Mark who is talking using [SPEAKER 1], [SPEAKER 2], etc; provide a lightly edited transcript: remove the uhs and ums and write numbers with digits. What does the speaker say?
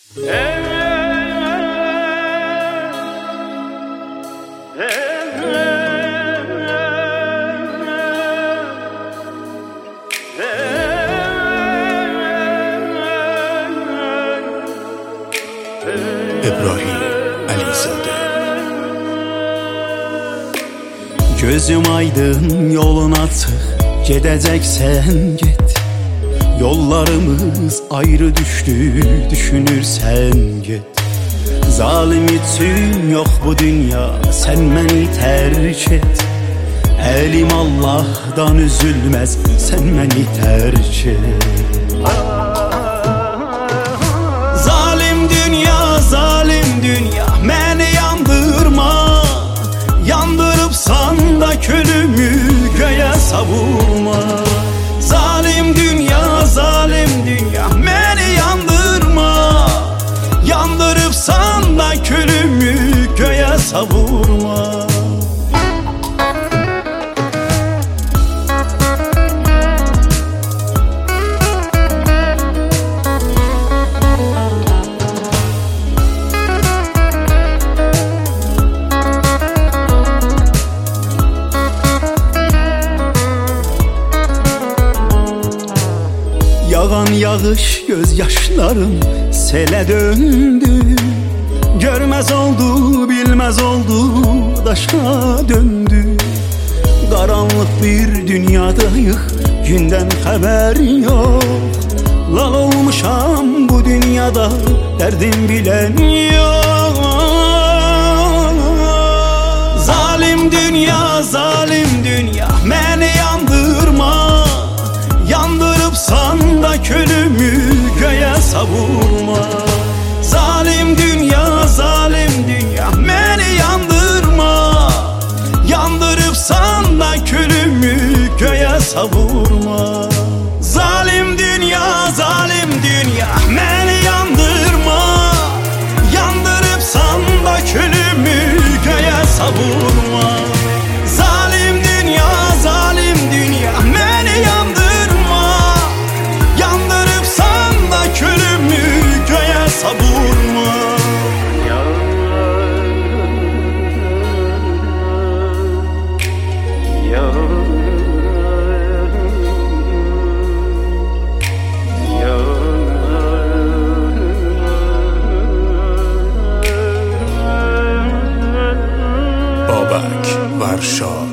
[SPEAKER 1] İbrahim Əliyzadə.
[SPEAKER 2] Gözüm aydın, yolun açıq, gedəcəksən get. Yollarımız ayrı düşdü, düşünürsən get. Zalim üçün yox bu dünya, sən məni tərk et. Əlim Allahdan üzülməz, sən məni tərk et. Zalim dünya, məni yandırma. Yandırıbsan da külümü göğe savurma. Zalim dünya, məni yandırma. Yandırıbsan da külümü göğe savurma. Yağan yağış gözyaşlarım sele döndü. Görmez oldu, bilmez oldu, daşa döndü. Karanlık bir dünyadayıq, günden haber yok. Lal olmuşam bu dünyada, derdim bilen yok. Zalim dünya, məni yandırma. Yandırıbsan da külümü göğe savurma. Zalim dünya, məni yandırma. Yandırıbsan da külümü göğe savurma. Zalim dünya, məni yandırma. Yandırıbsan da külümü göğe savurma. Zalim dünya, məni yandırma. Yandırıbsan da külümü göğe savurma.
[SPEAKER 1] Babək Varşa.